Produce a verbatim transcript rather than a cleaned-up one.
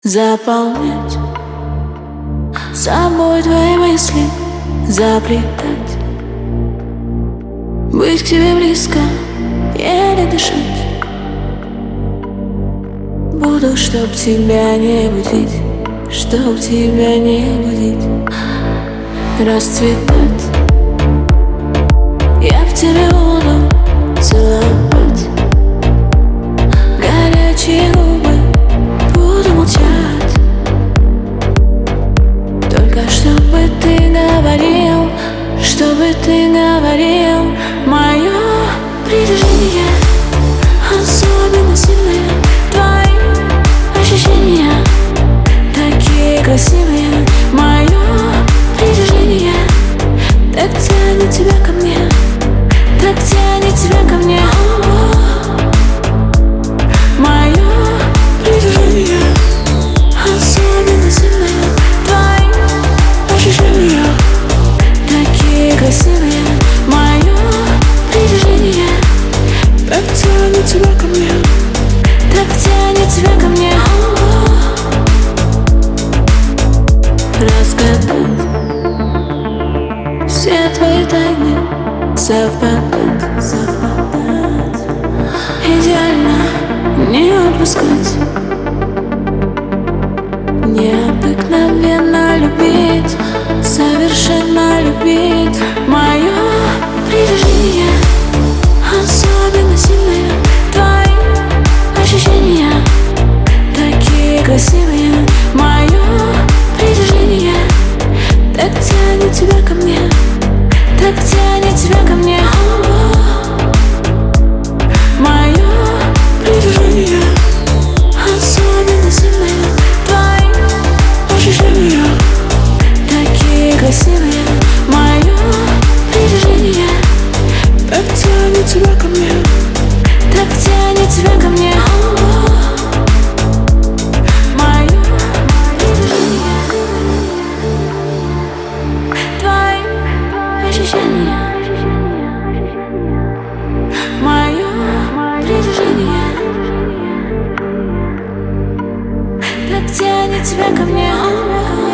Заполнять собой твои мысли, заплетать, быть к тебе близко, еле дышать. Буду, чтоб тебя не будить, чтоб тебя не будить, расцветать. Я в тебе буду целовать, горячие губы буду молчать. Только чтобы ты говорил, чтобы ты говорил. Мое притяжение особенно сильное, твои ощущения такие красивые. Мое притяжение так тянет тебя ко мне, так тянет тебя ко мне. Мое притяжение особенно сильное, твои ощущения такие красивые. Мое притяжение так тянет тебя ко мне, так тянет тебя ко мне. Разгадать все твои тайны, совпадать, совпадать, идеально не отпускать, необыкновенно любить, совершенно любить. Мое притяжение особенно сильное, твои ощущения такие красивые. Мое притяжение так тянет тебя ко мне, так тянет тебя ко мне. Мое притяжение особенно сильное, твои ощущения такие красивые. Мое притяжение так тянет тебя ко мне, так тянет тебя ко мне. Мое притяжение, твои ощущения. Мое притяжение так тянет тебя ко мне.